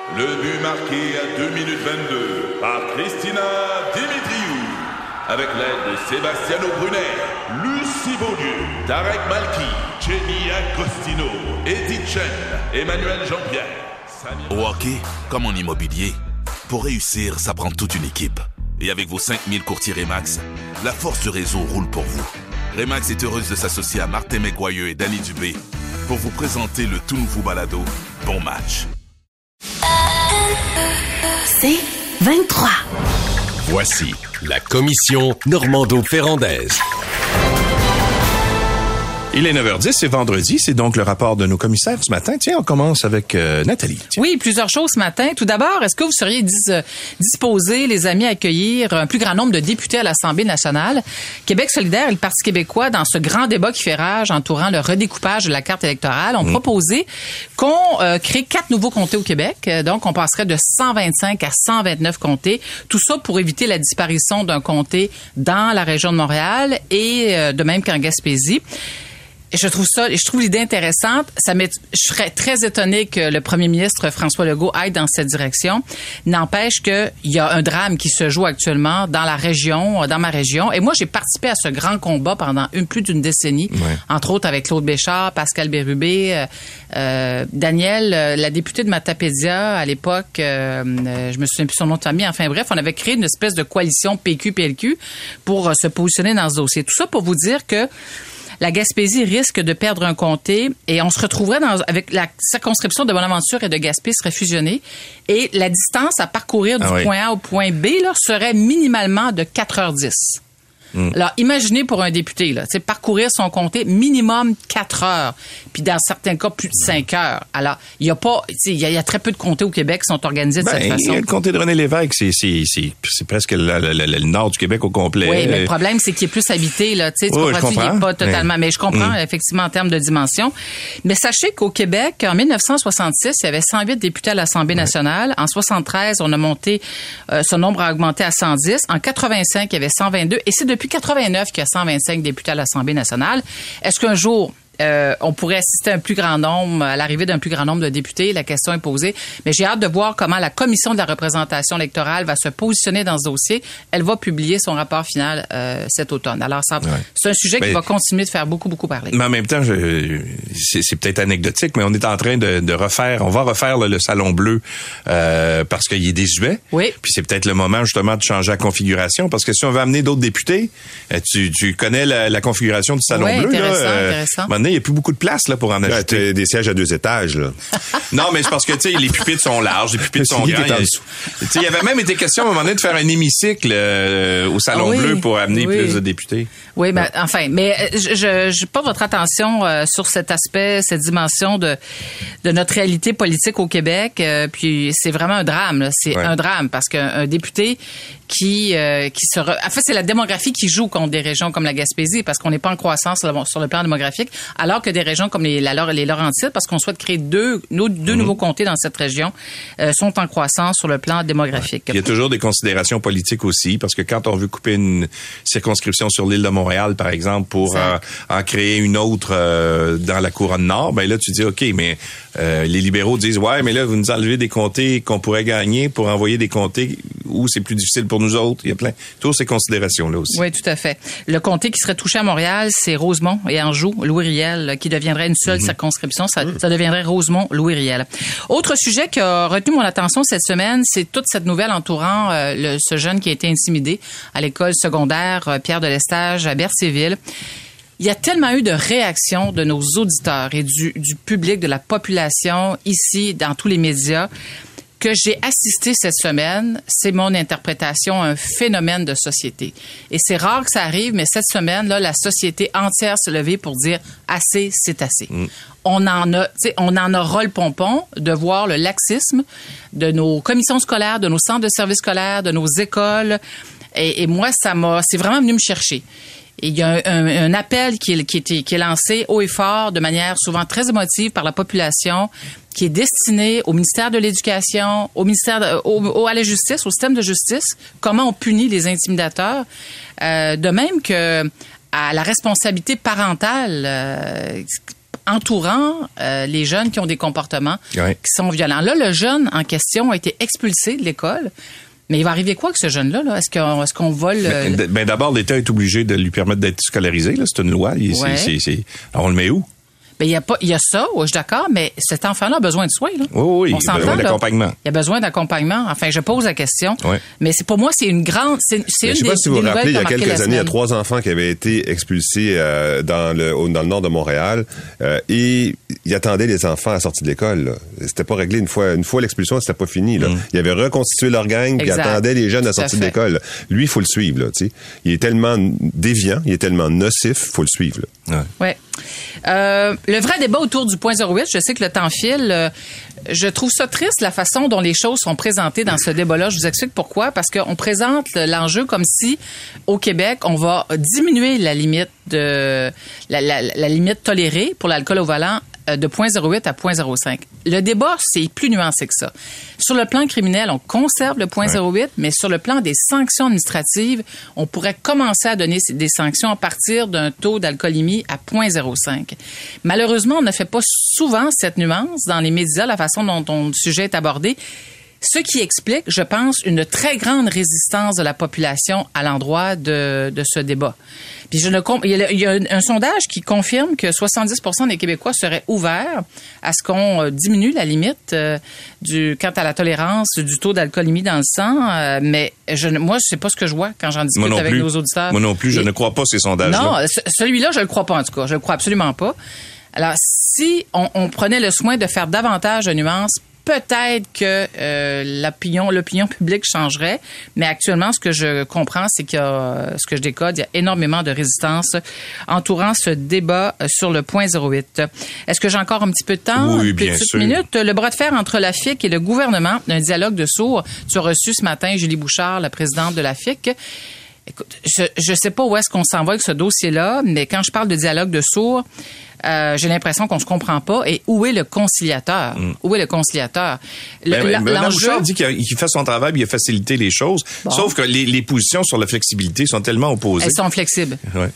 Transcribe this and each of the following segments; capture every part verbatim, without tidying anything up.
Le but marqué à deux minutes vingt-deux par Christina Dimitriou. Avec l'aide de Sebastiano Brunet, Lucie Beaulieu, Tarek Malki, Jenny Agostino, Edith Chen, Emmanuel Jean-Pierre. Samir... Au hockey, comme en immobilier, pour réussir, ça prend toute une équipe. Et avec vos cinq mille courtiers Remax, la force du réseau roule pour vous. Remax est heureuse de s'associer à Martin McGuire et Danny Dubé pour vous présenter le tout nouveau balado Bon Match. C'est vingt-trois. Voici la commission Normando-Ferrandaise. Il est neuf heures dix, c'est vendredi, c'est donc le rapport de nos commissaires ce matin. Tiens, on commence avec euh, Nathalie. Tiens. Oui, plusieurs choses ce matin. Tout d'abord, est-ce que vous seriez dis- disposés, les amis, à accueillir un plus grand nombre de députés à l'Assemblée nationale? Québec solidaire et le Parti québécois, dans ce grand débat qui fait rage entourant le redécoupage de la carte électorale, ont mmh. proposé qu'on euh, crée quatre nouveaux comtés au Québec. Donc, on passerait de cent vingt-cinq à cent vingt-neuf comtés. Tout ça pour éviter la disparition d'un comté dans la région de Montréal et euh, de même qu'en Gaspésie. Je trouve ça, je trouve l'idée intéressante. Ça m'est, je serais très étonnée que le premier ministre François Legault aille dans cette direction. N'empêche que il y a un drame qui se joue actuellement dans la région, dans ma région. Et moi, j'ai participé à ce grand combat pendant une, plus d'une décennie, ouais. entre autres avec Claude Béchard, Pascal Bérubé, euh, euh, Daniel, euh, la députée de Matapédia à l'époque. Euh, euh, je me souviens plus son nom de famille. Enfin bref, on avait créé une espèce de coalition P Q P L Q pour euh, se positionner dans ce dossier. Tout ça pour vous dire que la Gaspésie risque de perdre un comté et on se retrouverait dans, avec la circonscription de Bonaventure et de Gaspé serait fusionnée et la distance à parcourir du ah oui. point A au point B là, serait minimalement de quatre heures dix. Mm. Alors, imaginez pour un député, là, parcourir son comté minimum quatre heures, puis dans certains cas, plus de cinq heures. Alors, il y a pas, il y, y a très peu de comtés au Québec qui sont organisés de ben, cette façon. Le comté de René Lévesque, c'est, c'est, c'est, c'est presque le, le, le, le nord du Québec au complet. Oui, mais le problème, c'est qu'il est plus habité, là. Tu sais, tu oui, comprends, il n'est pas totalement, mais, mais je comprends, mm. effectivement, en termes de dimension. Mais sachez qu'au Québec, en dix-neuf cent soixante-six, il y avait cent huit députés à l'Assemblée ouais. nationale. En soixante-treize, on a monté, euh, ce nombre a augmenté à cent dix. En quatre-vingt-cinq, il y avait cent vingt-deux. Et c'est depuis quatre-vingt-neuf qu'il y a cent vingt-cinq députés à l'Assemblée nationale. Est-ce qu'un jour, Euh, on pourrait assister à un plus grand nombre, à l'arrivée d'un plus grand nombre de députés? La question est posée. Mais j'ai hâte de voir comment la Commission de la représentation électorale va se positionner dans ce dossier. Elle va publier son rapport final euh, cet automne. Alors, ça, ouais. c'est un sujet mais, qui va continuer de faire beaucoup, beaucoup parler. Mais en même temps, je, c'est, c'est peut-être anecdotique, mais on est en train de, de refaire, on va refaire là, le Salon Bleu euh, parce qu'il est désuet. Oui. Puis c'est peut-être le moment justement de changer la configuration parce que si on veut amener d'autres députés, tu, tu connais la, la configuration du Salon oui, Bleu. Intéressant, là, intéressant. Euh, il n'y a plus beaucoup de place là pour en ajouter. Là, des sièges à deux étages là. Non, mais c'est parce que tu sais les pupitres sont larges, les pupitres sont grands. Tu sais, il y avait même été question à un moment donné de faire un hémicycle euh, au Salon oui, Bleu pour amener oui. plus de députés. Oui, mais ben, enfin, mais je, je, je porte votre attention euh, sur cet aspect, cette dimension de de notre réalité politique au Québec. Euh, puis c'est vraiment un drame. Là. C'est ouais. un drame parce qu'un député qui euh, qui se re... en fait c'est la démographie qui joue contre des régions comme la Gaspésie parce qu'on n'est pas en croissance sur le, sur le plan démographique, alors que des régions comme les la, les Laurentides, parce qu'on souhaite créer deux deux mmh. nouveaux comtés dans cette région, euh, sont en croissance sur le plan démographique. Ouais. Il y a toujours des considérations politiques aussi, parce que quand on veut couper une circonscription sur l'île de Montréal, par exemple, pour euh, en créer une autre euh, dans la couronne nord, ben là tu dis ok, mais euh, les libéraux disent ouais, mais là vous nous enlevez des comtés qu'on pourrait gagner pour envoyer des comtés où c'est plus difficile pour nous autres. Il y a plein toutes ces considérations là aussi. Oui, tout à fait. Le comté qui serait touché à Montréal, c'est Rosemont et Anjou, Louis Riel, qui deviendrait une seule mmh. circonscription. Ça, mmh. ça deviendrait Rosemont, Louis Riel. Autre sujet qui a retenu mon attention cette semaine, c'est toute cette nouvelle entourant euh, le, ce jeune qui a été intimidé à l'école secondaire euh, Pierre de Lestage à Berthierville. Il y a tellement eu de réactions de nos auditeurs et du, du public, de la population ici, dans tous les médias, que j'ai assisté cette semaine, c'est mon interprétation, un phénomène de société. Et c'est rare que ça arrive, mais cette semaine, là, la société entière s'est levée pour dire assez, c'est assez. Mm. On en a, tu sais, on en a ras le pompon de voir le laxisme de nos commissions scolaires, de nos centres de services scolaires, de nos écoles. Et, et moi, ça m'a, c'est vraiment venu me chercher. Et il y a un, un, un appel qui est, qui, est, qui est lancé haut et fort, de manière souvent très émotive par la population, qui est destiné au ministère de l'Éducation, au ministère, de, au, au, à la justice, au système de justice, comment on punit les intimidateurs, euh, de même que à la responsabilité parentale. Euh, entourant euh, les jeunes qui ont des comportements ouais. qui sont violents. Là, le jeune en question a été expulsé de l'école. Mais il va arriver quoi avec ce jeune-là? Là? Est-ce qu'on, est-ce qu'on vole... Ben, euh... ben d'abord, l'État est obligé de lui permettre d'être scolarisé. Là. C'est une loi. Il, ouais. c'est, c'est, c'est... Alors, on le met où? Ben, il y a pas, il y a ça, ouais, je suis d'accord, mais cet enfant-là a besoin de soins, là. Oui, oui, on il a besoin d'accompagnement. Il a besoin d'accompagnement. Enfin, je pose la question. Ouais. Mais c'est, pour moi, c'est une grande, c'est, c'est une je sais des, pas si vous vous rappelez, il y a quelques années, il y a semaine. trois enfants qui avaient été expulsés euh, dans le au, dans le nord de Montréal euh, et ils attendaient les enfants à la sortie de l'école. Là. C'était pas réglé une fois, une fois l'expulsion, c'était pas fini. Là. Mm. Ils avaient reconstitué leur gang, puis ils attendaient les jeunes à la sortie de l'école. Lui, il faut le suivre. Là, tu sais. Il est tellement déviant, il est tellement nocif, faut le suivre. Là. Ouais. Ouais. Euh, le vrai débat autour du point zéro huit, je sais que le temps file. Euh, je trouve ça triste la façon dont les choses sont présentées dans ce débat-là. Je vous explique pourquoi. Parce qu'on présente l'enjeu comme si, au Québec, on va diminuer la limite de la, la, la limite tolérée pour l'alcool au volant de point zéro huit à point zéro cinq. Le débat, c'est plus nuancé que ça. Sur le plan criminel, on conserve le point zéro huit, ouais. mais sur le plan des sanctions administratives, on pourrait commencer à donner des sanctions à partir d'un taux d'alcoolémie à point zéro cinq. Malheureusement, on ne fait pas souvent cette nuance dans les médias, la façon dont ton sujet est abordé. Ce qui explique, je pense, une très grande résistance de la population à l'endroit de, de ce débat. Puis je ne comp- il y a, il y a un, un sondage qui confirme que soixante-dix pour cent des Québécois seraient ouverts à ce qu'on euh, diminue la limite euh, du quant à la tolérance du taux d'alcoolémie dans le sang. Euh, mais je, moi, c'est pas ce que je vois quand j'en discute avec plus. nos auditeurs. Moi non plus, je Et, ne crois pas ces sondages-là. Non, ce, celui-là, je le crois pas en tout cas. Je le crois absolument pas. Alors, si on, on prenait le soin de faire davantage de nuances, peut-être que euh, l'opinion, l'opinion publique changerait, mais actuellement, ce que je comprends, c'est qu'il y a, ce que je décode, il y a énormément de résistance entourant ce débat sur le point zéro huit. Est-ce que j'ai encore un petit peu de temps? Oui, bien Petite sûr. minute. Le bras de fer entre la F I C et le gouvernement, un dialogue de sourds. Tu as reçu ce matin Julie Bouchard, la présidente de la F I C. Écoute, je je sais pas où est-ce qu'on s'en va avec ce dossier-là, mais quand je parle de dialogue de sourds, euh, j'ai l'impression qu'on se comprend pas. Et où est le conciliateur? Mm. Où est le conciliateur? Le, ben, la, Mme l'enjeu... Bouchard dit qu'il, qu'il fait son travail, il a facilité les choses. Bon. Sauf que les, les positions sur la flexibilité sont tellement opposées. Elles sont flexibles. Ouais.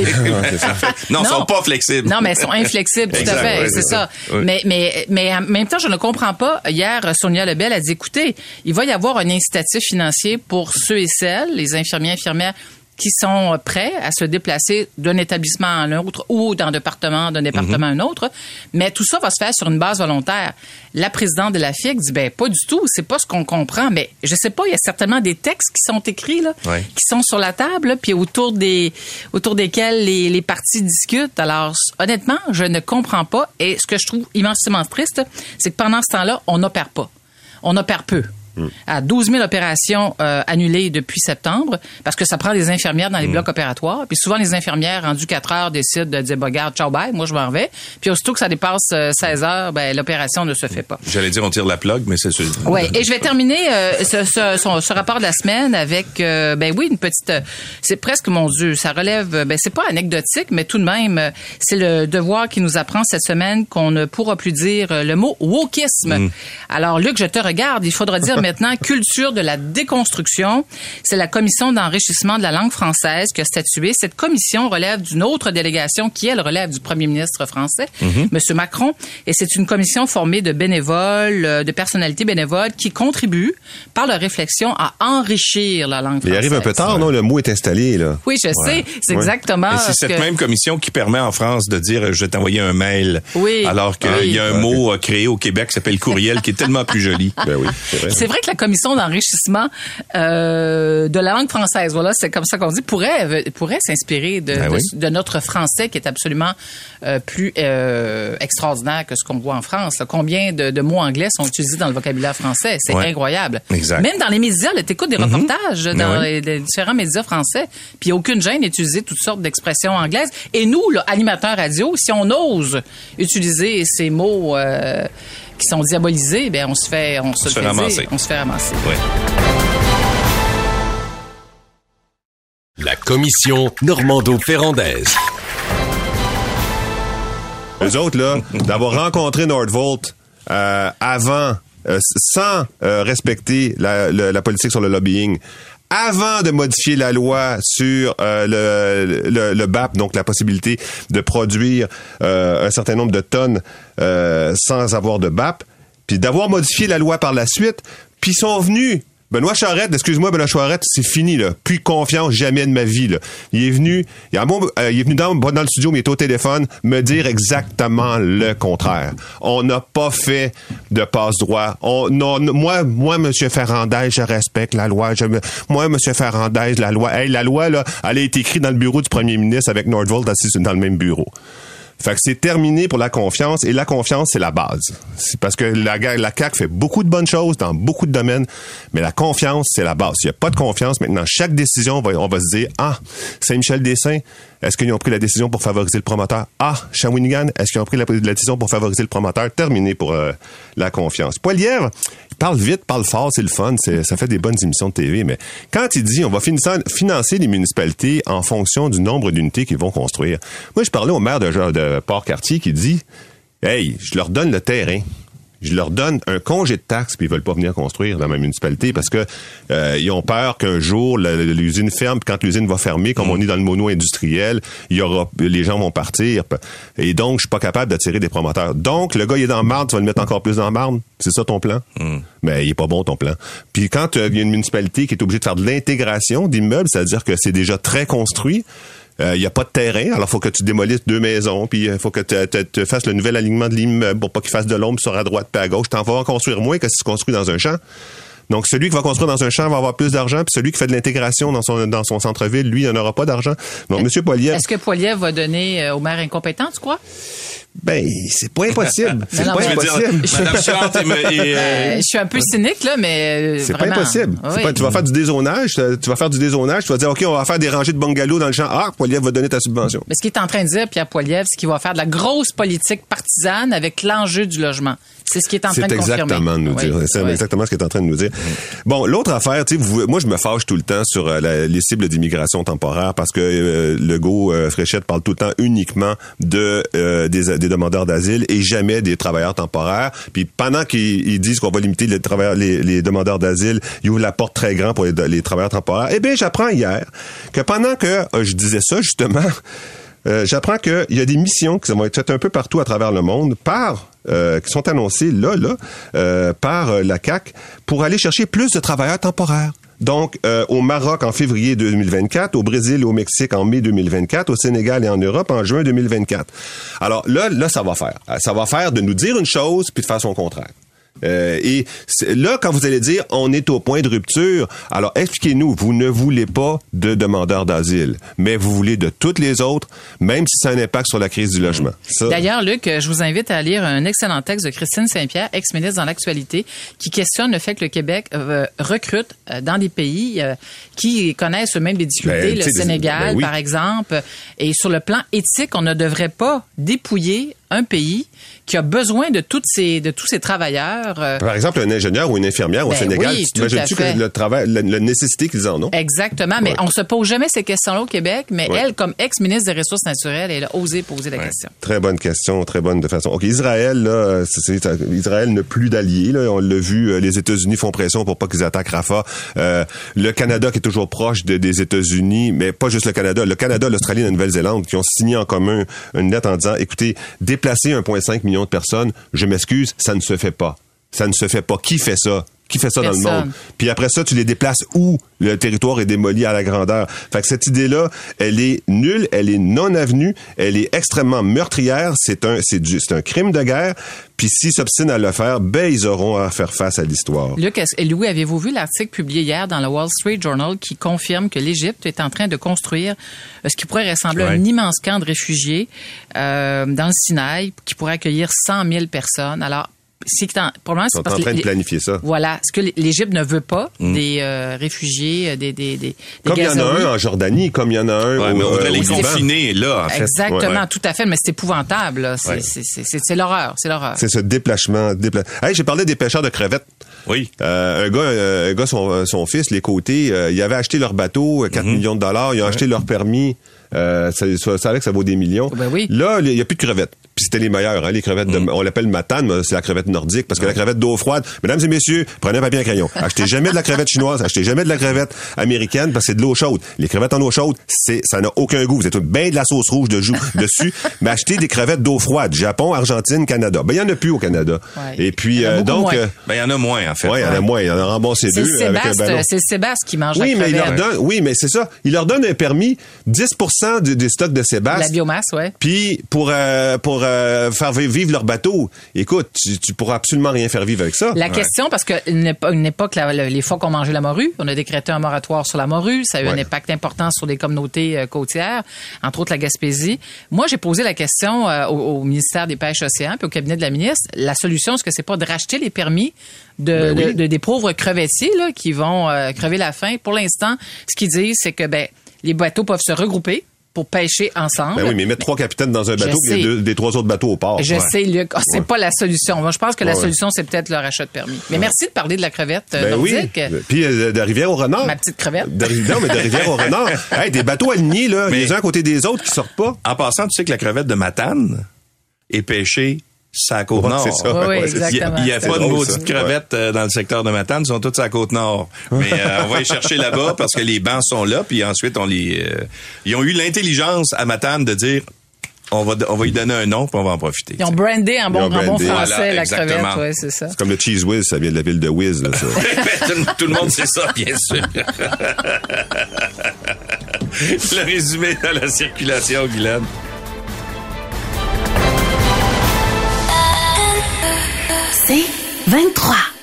non, elles sont pas flexibles. Non, mais elles sont inflexibles, tout exact, à fait. ouais, c'est, c'est ça. ça. Ouais. Mais, mais, mais en même temps, je ne comprends pas. Hier, Sonia Lebel a dit, écoutez, il va y avoir un incitatif financier pour ceux et celles, les infirmiers, infirmières, qui sont prêts à se déplacer d'un établissement à un autre ou d'un département, d'un département mm-hmm. à un autre. Mais tout ça va se faire sur une base volontaire. La présidente de la F I C dit, ben pas du tout, c'est pas ce qu'on comprend. Mais je sais pas, il y a certainement des textes qui sont écrits, là, ouais. qui sont sur la table, là, puis autour des, autour desquels les, les partis discutent. Alors, honnêtement, je ne comprends pas. Et ce que je trouve immensément triste, c'est que pendant ce temps-là, on n'opère pas. On opère peu. À douze mille opérations euh, annulées depuis septembre, parce que ça prend des infirmières dans les mmh. blocs opératoires. Puis souvent, les infirmières, rendues quatre heures, décident de dire, bah, regarde, ciao, bye, moi, je m'en vais. Puis aussitôt que ça dépasse euh, seize heures, ben, l'opération ne se fait pas. J'allais dire, on tire la plug, mais c'est sûr. Oui, et je vais terminer euh, ce, ce, ce, ce rapport de la semaine avec, euh, ben oui, une petite... Euh, c'est presque, mon Dieu, ça relève... Ben, c'est pas anecdotique, mais tout de même, euh, c'est le Devoir qui nous apprend cette semaine qu'on ne pourra plus dire euh, le mot « wokisme mmh. ». Alors, Luc, je te regarde, il faudra dire maintenant culture de la déconstruction. C'est la commission d'enrichissement de la langue française qui a statué. Cette commission relève d'une autre délégation qui, elle, relève du premier ministre français, mm-hmm. M. Macron. Et c'est une commission formée de bénévoles, de personnalités bénévoles qui contribuent par leur réflexion à enrichir la langue française. Il arrive un peu tard, non? Le mot est installé, là. Oui, je ouais. sais. C'est ouais. exactement. Et c'est cette que... même commission qui permet en France de dire, je vais t'envoyer un mail. Oui. Alors qu'il oui. y a un ouais. mot créé au Québec qui s'appelle courriel qui est tellement plus joli. Ben oui, c'est vrai. C'est vrai que la commission d'enrichissement euh, de la langue française, voilà, c'est comme ça qu'on dit, pourrait pourrait s'inspirer de, ben de, oui. de notre français qui est absolument euh, plus euh, extraordinaire que ce qu'on voit en France. Là, combien de, de mots anglais sont utilisés dans le vocabulaire français? C'est ouais. incroyable. Exact. Même dans les médias, là, t'écoutes des reportages mm-hmm. dans oui. les, les différents médias français, puis aucune gêne d'utiliser toutes sortes d'expressions anglaises. Et nous, là, animateurs radio, si on ose utiliser ces mots euh, qui sont diabolisés, ben on se fait on, on se, se fait ramasser. On se fait ramasser. Oui. La commission Normando-Ferrandaise. Eux autres, là, d'avoir rencontré Nordvolt euh, avant, euh, sans euh, respecter la, la, la politique sur le lobbying, avant de modifier la loi sur euh, le, le, le B A P, donc la possibilité de produire euh, un certain nombre de tonnes euh, sans avoir de B A P, puis d'avoir modifié la loi par la suite, puis ils sont venus. Benoît Charette, excuse-moi, Benoît Charette, c'est fini, là. Plus confiance jamais de ma vie, là. Il est venu, il, a bon, euh, il est venu dans, dans le studio, mais il est au téléphone, me dire exactement le contraire. On n'a pas fait de passe-droit. On, non, moi, moi, Monsieur Ferrandez, je respecte la loi. Je, moi, Monsieur Ferrandez, la loi, hey, la loi, là, elle a été écrite dans le bureau du premier ministre avec Nordvolt assis dans le même bureau. Fait que c'est terminé pour la confiance, et la confiance, c'est la base. C'est parce que la, la C A Q fait beaucoup de bonnes choses dans beaucoup de domaines, mais la confiance, c'est la base. S'il n'y a pas de confiance, maintenant, chaque décision, on va, on va se dire, ah, Saint-Michel-des-Saints, est-ce qu'ils ont pris la décision pour favoriser le promoteur? Ah, Shawinigan, est-ce qu'ils ont pris la, la décision pour favoriser le promoteur? Terminé pour euh, la confiance. Poilievre, il parle vite, parle fort, c'est le fun, c'est, ça fait des bonnes émissions de T V, mais quand il dit on va financer les municipalités en fonction du nombre d'unités qu'ils vont construire. Moi, je parlais au maire de, de Port-Cartier qui dit, hey, je leur donne le terrain. Je leur donne un congé de taxes, puis ils veulent pas venir construire dans ma municipalité parce que euh, ils ont peur qu'un jour la, l'usine ferme, puis quand l'usine va fermer, comme on est dans le mono industriel, il y aura, les gens vont partir, et donc je suis pas capable d'attirer des promoteurs. Donc le gars il est dans la marde, tu vas le mettre encore plus dans la marde. C'est ça ton plan? Mm. Mais il est pas bon ton plan. Puis quand euh, il y a une municipalité qui est obligée de faire de l'intégration d'immeubles, c'est-à-dire que c'est déjà très construit. Il euh, y a pas de terrain, alors faut que tu démolisses deux maisons, puis il euh, faut que tu fasses le nouvel alignement de l'immeuble pour pas qu'il fasse de l'ombre sur à droite puis à gauche. T'en vas en construire moins que si tu construis dans un champ. Donc, celui qui va construire dans un champ va avoir plus d'argent, puis celui qui fait de l'intégration dans son dans son centre-ville, lui, il n'en aura pas d'argent. Donc, M. Poilievre... Est-ce que Poilievre va donner au maire incompétent, tu crois? Ben, c'est pas impossible. C'est non, pas impossible. Dire, Madame Chante et, et euh... je suis un peu cynique, là, mais c'est vraiment. pas impossible. Oui. C'est pas, tu vas faire du dézonage, tu vas faire du dézonage, tu vas dire, OK, on va faire des rangées de bungalows dans le champ. Ah, Poilievre va donner ta subvention. Mais ce qu'il est en train de dire, Pierre Poilievre, c'est qu'il va faire de la grosse politique partisane avec l'enjeu du logement. C'est ce qu'il est en train de confirmer. C'est exactement de nous dire. Oui. C'est oui. exactement ce qu'il est en train de nous dire. Bon, l'autre affaire, tu sais, moi, je me fâche tout le temps sur euh, la, les cibles d'immigration temporaire parce que euh, Legault, euh, Fréchette parle tout le temps uniquement de euh, des, des demandeurs d'asile et jamais des travailleurs temporaires. Puis pendant qu'ils ils disent qu'on va limiter les travailleurs, les, les demandeurs d'asile, ils ouvrent la porte très grand pour les, les travailleurs temporaires. Eh bien, j'apprends hier que pendant que euh, je disais ça, justement, euh, j'apprends qu'il y a des missions qui vont être faites un peu partout à travers le monde par Euh, qui sont annoncés là, là, euh, par euh, la C A Q pour aller chercher plus de travailleurs temporaires. Donc, euh, au Maroc en février deux mille vingt-quatre, au Brésil et au Mexique en mai deux mille vingt-quatre, au Sénégal et en Europe en juin deux mille vingt-quatre. Alors là, là, ça va faire. Ça va faire de nous dire une chose puis de faire son contraire. Euh, et là, quand vous allez dire on est au point de rupture, alors expliquez-nous, vous ne voulez pas de demandeurs d'asile, mais vous voulez de toutes les autres, même si ça a un impact sur la crise du logement. Ça... D'ailleurs, Luc, je vous invite à lire un excellent texte de Christine Saint-Pierre, ex-ministre dans l'actualité, qui questionne le fait que le Québec euh, recrute euh, dans des pays euh, qui connaissent eux-mêmes des difficultés, ben, le Sénégal, ben oui. par exemple, et sur le plan éthique, on ne devrait pas dépouiller un pays qui a besoin de toutes ces de tous ces travailleurs. Euh... Par exemple, un ingénieur ou une infirmière ben au Sénégal, oui, tu imagines-tu que le travail, la, la nécessité qu'ils en ont? Exactement, mais ouais. on se pose jamais ces questions-là au Québec, mais ouais. elle, comme ex-ministre des Ressources naturelles, elle a osé poser la ouais. question. Très bonne question, très bonne de façon. OK, Israël, là, c'est, c'est, Israël n'a plus d'alliés, là, on l'a vu, les États-Unis font pression pour pas qu'ils attaquent Rafah. Euh, le Canada qui est toujours proche de, des États-Unis, mais pas juste le Canada, le Canada, l'Australie et la Nouvelle-Zélande qui ont signé en commun une lettre en disant, écoutez, déplacer un virgule cinq million de personnes, je m'excuse, ça ne se fait pas. Ça ne se fait pas. Qui fait ça? Qui fait ça Personne. dans le monde? Puis après ça, tu les déplaces où le territoire est démoli à la grandeur. Fait que cette idée-là, elle est nulle, elle est non avenue, elle est extrêmement meurtrière. C'est un, c'est du, c'est un crime de guerre. Puis s'ils s'obstinent à le faire, ben ils auront à faire face à l'histoire. Luc et Louis, avez-vous vu l'article publié hier dans le Wall Street Journal qui confirme que l'Égypte est en train de construire ce qui pourrait ressembler ouais. à un immense camp de réfugiés euh, dans le Sinaï qui pourrait accueillir cent mille personnes. Alors c'est en, probablement, c'est Ils sont parce en train que de planifier ça. Voilà. Ce que l'Égypte ne veut pas, mm. des euh, réfugiés, des, des, des, des Comme il y en a un en Jordanie, comme il y en a un ouais, au, mais on voudrait euh, les confiner là, en fait. Exactement, ouais. tout à fait, mais c'est épouvantable. Là. C'est, ouais. c'est, c'est, c'est, c'est l'horreur, c'est l'horreur. C'est ce déplacement. Dépla... Hey, j'ai parlé des pêcheurs de crevettes. Oui. Euh, un gars, un gars son, son fils, les côtés, euh, ils avaient acheté leur bateau, quatre mm-hmm. millions de dollars, ils ont ouais. acheté leur permis Euh, ça, ça savait que ça vaut des millions. Ben oui. Là, il n'y a plus de crevettes. Puis c'était les meilleurs, hein, les crevettes de, mm. on l'appelle matane, mais c'est la crevette nordique, parce que ouais. la crevette d'eau froide, mesdames et messieurs, prenez un papier et un crayon. Achetez jamais de la crevette chinoise, achetez jamais de la crevette américaine, parce que c'est de l'eau chaude. Les crevettes en eau chaude, c'est, ça n'a aucun goût. Vous êtes bien de la sauce rouge de joue dessus, mais achetez des crevettes d'eau froide, Japon, Argentine, Canada. Ben, il y en a plus au Canada. Ouais. Et puis, euh, donc, euh, ben, il y en a moins, en fait. Ouais, il y en a moins. Il y en a remboursé deux Sébastien, avec un ballon. C'est Sébastien qui mange oui, la mais crevette. il leur donne, oui, mais c'est ça. Il leur donne un permis, dix pour cent du, des stocks de Sébastien. La biomasse, ouais. Puis, pour, euh, pour, euh, faire vivre leur bateau. Écoute, tu, tu pourras absolument rien faire vivre avec ça. La ouais. question, parce qu'une époque, une époque la, les phoques ont mangé la morue, on a décrété un moratoire sur la morue, ça a eu ouais. un impact important sur les communautés euh, côtières, entre autres la Gaspésie. Moi, j'ai posé la question euh, au, au ministère des Pêches Océans puis au cabinet de la ministre. La solution, est-ce que c'est pas de racheter les permis de, ben oui. de, de des pauvres crevettiers là, qui vont euh, crever la faim? Pour l'instant, ce qu'ils disent, c'est que ben les bateaux peuvent se regrouper pour pêcher ensemble. Ben oui, mais mettre trois capitaines dans un bateau et deux, des trois autres bateaux au port. Je ouais. sais, Luc. Oh, c'est ouais. pas la solution. Moi, je pense que la ouais. solution, c'est peut-être le rachat de permis. Mais ouais. merci de parler de la crevette ben nordique. Oui. Puis euh, de Rivière au Renard. Ma petite crevette. De, non, mais de Rivière au Renard. Hey, des bateaux alignés, là, mais les uns à côté des autres qui sortent pas. En passant, tu sais que la crevette de Matane est pêchée sur la Côte-Nord. C'est ça. Oui, oui, exactement. Il n'y a, a pas de maudite crevette ouais. dans le secteur de Matane, ils sont tous sur la Côte-Nord. Mais euh, on va les chercher là-bas parce que les bancs sont là, puis ensuite, on les... Euh, ils ont eu l'intelligence à Matane de dire... On va, on va y donner un nom, puis on va en profiter. Ils ont brandé en bon, en bon français voilà, la crevette, ouais, c'est ça. C'est comme le Cheese Whiz, ça vient de la ville de Whiz, là, ça. tout, tout le monde sait ça, bien sûr. Le résumé dans la circulation, Guylaine. C'est vingt-trois.